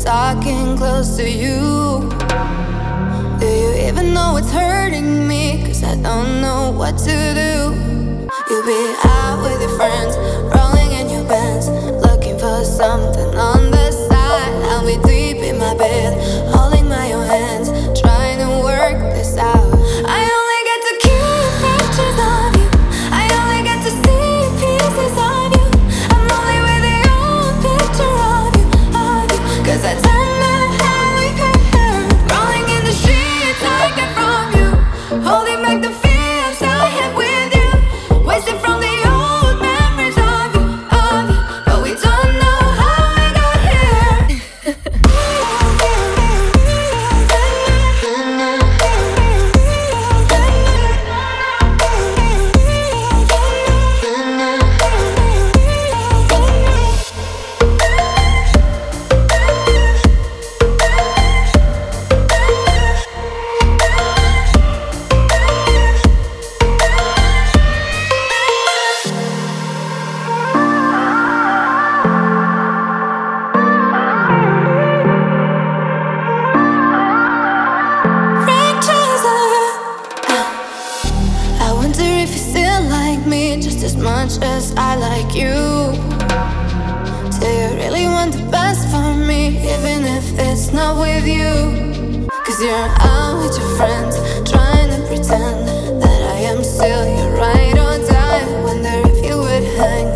talking close to you. Do you even know what's hurting me? Cause I don't know what to do. You'll be out with your friends, rolling in your bands, looking for something on the side. I'll be deep in my bed, holding my own hands, trying to work this out. I only get to keep pictures of you, I only get to see pieces of you. I'm only with the old picture of you, cause I turned my head, rolling in the sheets I get from you, holding back the fears I had with you, wasted from the old memories of you, but we don't know how we got here. I wonder if you still like me just as much as I like you. Do you really want the best for me, even if it's not with you? Cause you're out with your friends, trying to pretend that I am still your ride or die. Wonder if you would hang